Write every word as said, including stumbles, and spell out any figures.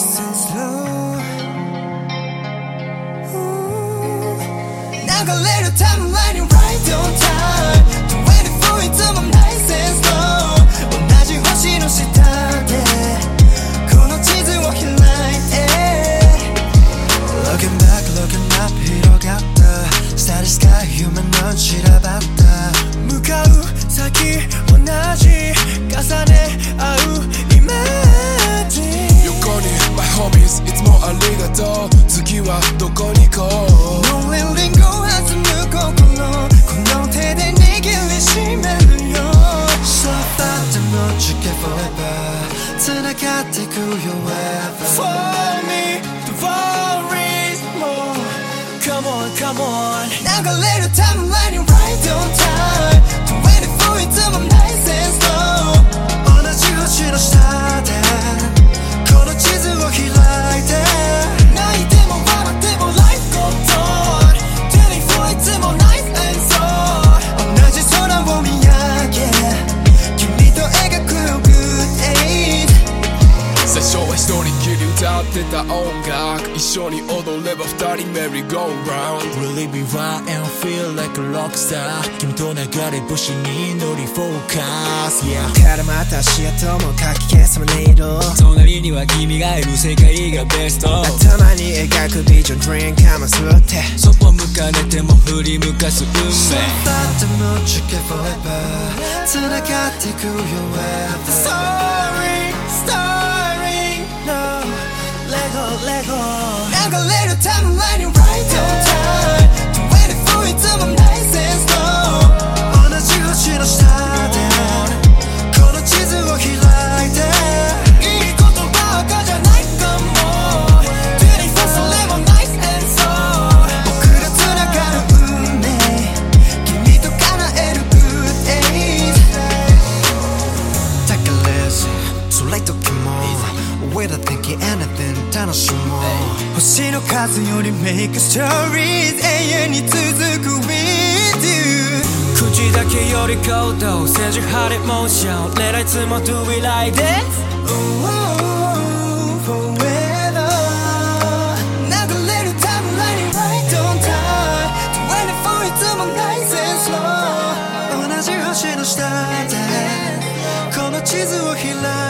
Nice and slow 流れるタイムラインに Right on time にじゅうよんいつも Nice and slow 同じ星の下でこの地図を開いて Looking back, looking up 広がったStarry sky 夢の散らばった向かう先同じ重ね合うイメージ横に My homies いつもありがとう次はどこに行こう No letting go 弾む心この手で握りしめるよ So far でもちけ forever 繋がってくよ wherever For me the worries more Come on come on 流れるタイムラインに Right on time にじゅうよんいつも Nice and slow 同じ星の下でこの地図を開いて泣いても笑っても Life goes on にじゅうよんいつも Nice and slow 同じ空を見上げ君と描くよ Good days 最初は一人きり歌ってた音楽一緒に踊れば二人 Merry go round Really be right and feel like a rockstar 君と流れ星に乗り focus Yeah 絡まった足跡もかき消すまね色隣には君がいる世界がベスト頭に描くビジョン Dream かますってそっぽ向かねても振り向かす運命 So far でもちけ forever 繋がってくよ wherever Sorry, sorry, no Let go, let go 流れるタイムラインに Right on time にじゅうよんいつも Nice and slow 同じ星の下でこの地図を開いていいことばかじゃないかもにじゅうよんそれも Nice and slow 僕ら繋がる運命君と叶える Good days Take a listen 空いときも Without thinking anything 楽しもう星の数より Make stories 永遠に続く With you 口だけより行動政治派でモーション狙いつも Do we like this? Oh, forever 流れるタイムラインに Right on time にじゅうよんいつも Nice and slow 同じ星の下でこの地図を開いて